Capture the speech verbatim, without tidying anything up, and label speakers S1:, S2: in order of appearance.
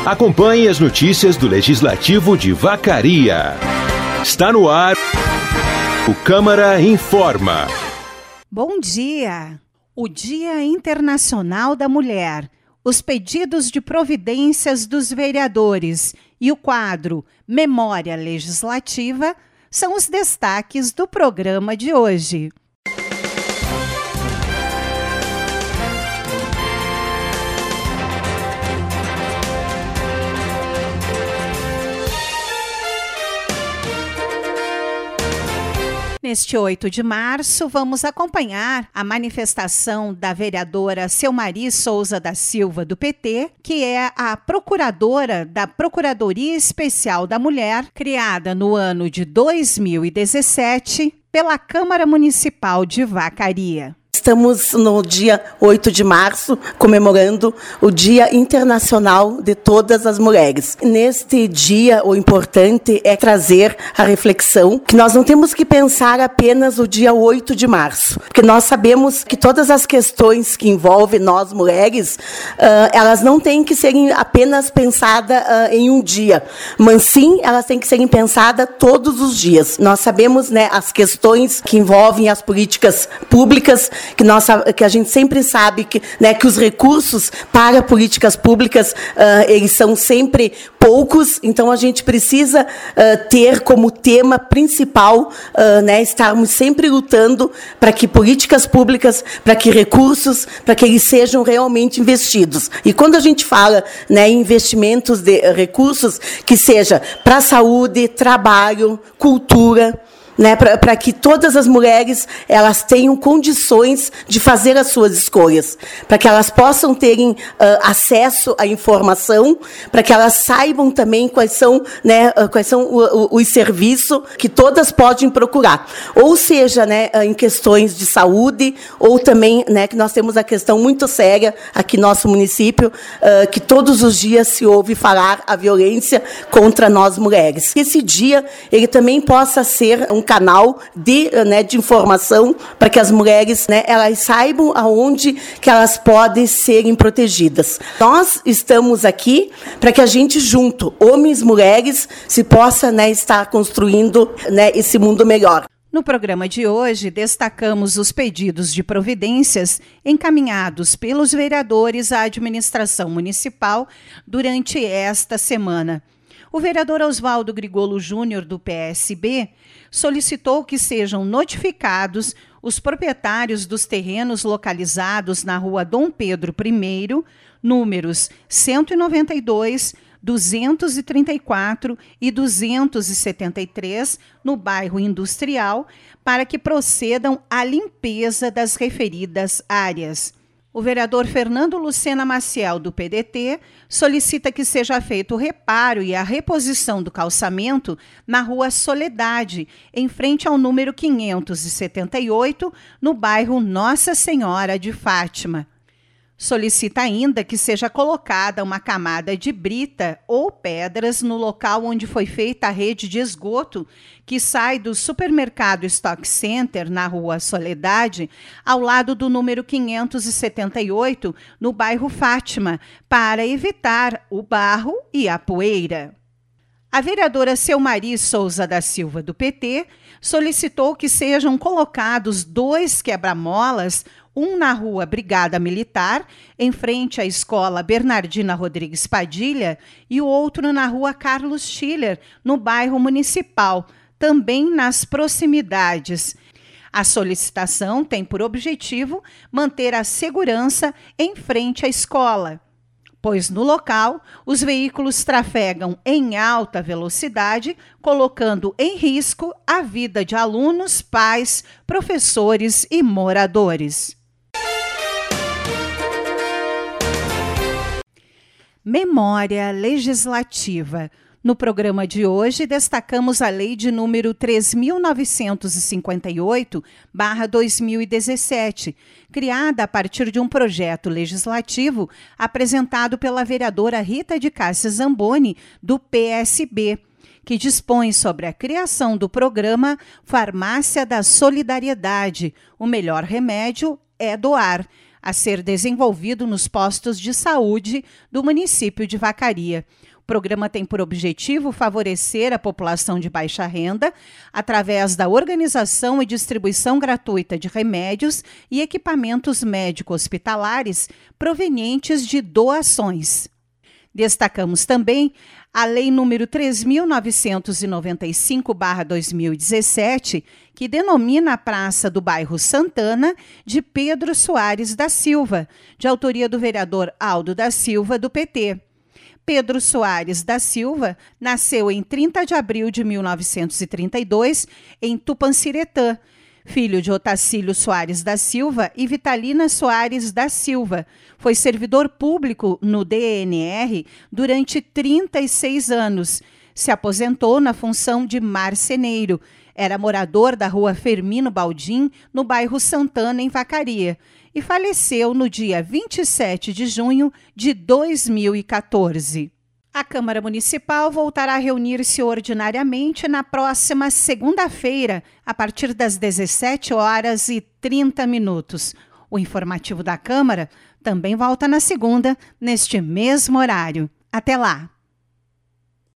S1: Acompanhe as notícias do Legislativo de Vacaria. Está no ar o Câmara Informa.
S2: Bom dia! O Dia Internacional da Mulher, os pedidos de providências dos vereadores e o quadro Memória Legislativa são os destaques do programa de hoje. Neste oito de março, vamos acompanhar a manifestação da vereadora Selmari Souza da Silva, do P T, que é a procuradora da Procuradoria Especial da Mulher, criada no ano de dois mil e dezessete pela Câmara Municipal de Vacaria.
S3: Estamos no dia oito de março, comemorando o Dia Internacional de Todas as Mulheres. Neste dia, o importante é trazer a reflexão que nós não temos que pensar apenas o dia oito de março, porque nós sabemos que todas as questões que envolvem nós, mulheres, uh, elas não têm que serem apenas pensadas uh, em um dia, mas sim, elas têm que serem pensadas todos os dias. Nós sabemos, né, as questões que envolvem as políticas públicas, que, nós, que a gente sempre sabe que, né, que os recursos para políticas públicas, uh, eles são sempre poucos, então a gente precisa uh, ter como tema principal, uh, né, estarmos sempre lutando para que políticas públicas, para que recursos, para que eles sejam realmente investidos. E quando a gente fala, né, em investimentos de uh, recursos, que seja para saúde, trabalho, cultura, né, para que todas as mulheres elas tenham condições de fazer as suas escolhas, para que elas possam terem uh, acesso à informação, para que elas saibam também quais são, né, uh, quais são o, o, os serviços que todas podem procurar, ou seja, né, em questões de saúde, ou também, né, que nós temos a questão muito séria aqui no nosso município, uh, que todos os dias se ouve falar a violência contra nós mulheres. Esse dia ele também possa ser um canal de, né, de informação para que as mulheres, né, elas saibam aonde que elas podem serem protegidas. Nós estamos aqui para que a gente junto, homens e mulheres, se possa, né, estar construindo, né, esse mundo melhor.
S2: No programa de hoje, destacamos os pedidos de providências encaminhados pelos vereadores à administração municipal durante esta semana. O vereador Oswaldo Grigolo Júnior, do P S B, solicitou que sejam notificados os proprietários dos terrenos localizados na rua Dom Pedro I, números cento e noventa e dois, duzentos e trinta e quatro e duzentos e setenta e três, no bairro Industrial, para que procedam à limpeza das referidas áreas. O vereador Fernando Lucena Maciel, do P D T, solicita que seja feito o reparo e a reposição do calçamento na rua Soledade, em frente ao número quinhentos e setenta e oito, no bairro Nossa Senhora de Fátima. Solicita ainda que seja colocada uma camada de brita ou pedras no local onde foi feita a rede de esgoto que sai do supermercado Stock Center, na rua Soledade, ao lado do número quinhentos e setenta e oito, no bairro Fátima, para evitar o barro e a poeira. A vereadora Selmari Souza da Silva, do P T, solicitou que sejam colocados dois quebra-molas, um na rua Brigada Militar, em frente à escola Bernardina Rodrigues Padilha, e o outro na rua Carlos Schiller, no bairro Municipal, também nas proximidades. A solicitação tem por objetivo manter a segurança em frente à escola, pois no local os veículos trafegam em alta velocidade, colocando em risco a vida de alunos, pais, professores e moradores. Memória Legislativa. No programa de hoje, destacamos a Lei de número três mil novecentos e cinquenta e oito barra dois mil e dezessete, criada a partir de um projeto legislativo apresentado pela vereadora Rita de Cássia Zamboni, do P S B, que dispõe sobre a criação do programa Farmácia da Solidariedade, o melhor remédio é doar, a ser desenvolvido nos postos de saúde do município de Vacaria. O programa tem por objetivo favorecer a população de baixa renda através da organização e distribuição gratuita de remédios e equipamentos médico-hospitalares provenientes de doações. Destacamos também a Lei número três mil novecentos e noventa e cinco barra dois mil e dezessete, que denomina a Praça do Bairro Santana de Pedro Soares da Silva, de autoria do vereador Aldo da Silva, do P T. Pedro Soares da Silva nasceu em trinta de abril de mil novecentos e trinta e dois, em Tupanciretã, filho de Otacílio Soares da Silva e Vitalina Soares da Silva. Foi servidor público no D N R durante trinta e seis anos. Se aposentou na função de marceneiro. Era morador da rua Firmino Baldim, no bairro Santana, em Vacaria. E faleceu no dia vinte e sete de junho de dois mil e quatorze. A Câmara Municipal voltará a reunir-se ordinariamente na próxima segunda-feira, a partir das dezessete horas e trinta minutos. O informativo da Câmara também volta na segunda, neste mesmo horário. Até lá!